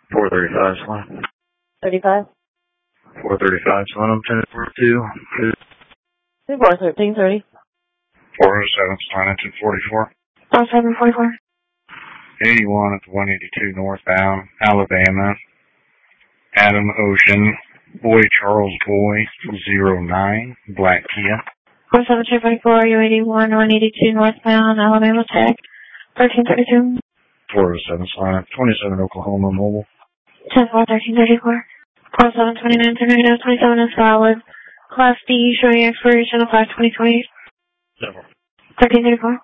435, Slim. 35? 435, Slim, 1042. 1330. 407, Slim, engine 44. 4744. 81 at the 182 northbound, Alabama. Adam Ocean, Boy Charles Boy, 09, Black Kia. 47244, U81, 182 northbound, Alabama Tech, 1332. 407, Slim, 27 Oklahoma Mobile. 10-4, 1334. 4729, 27 is valid. Class D, showing expiration of 5/20/20. 1334.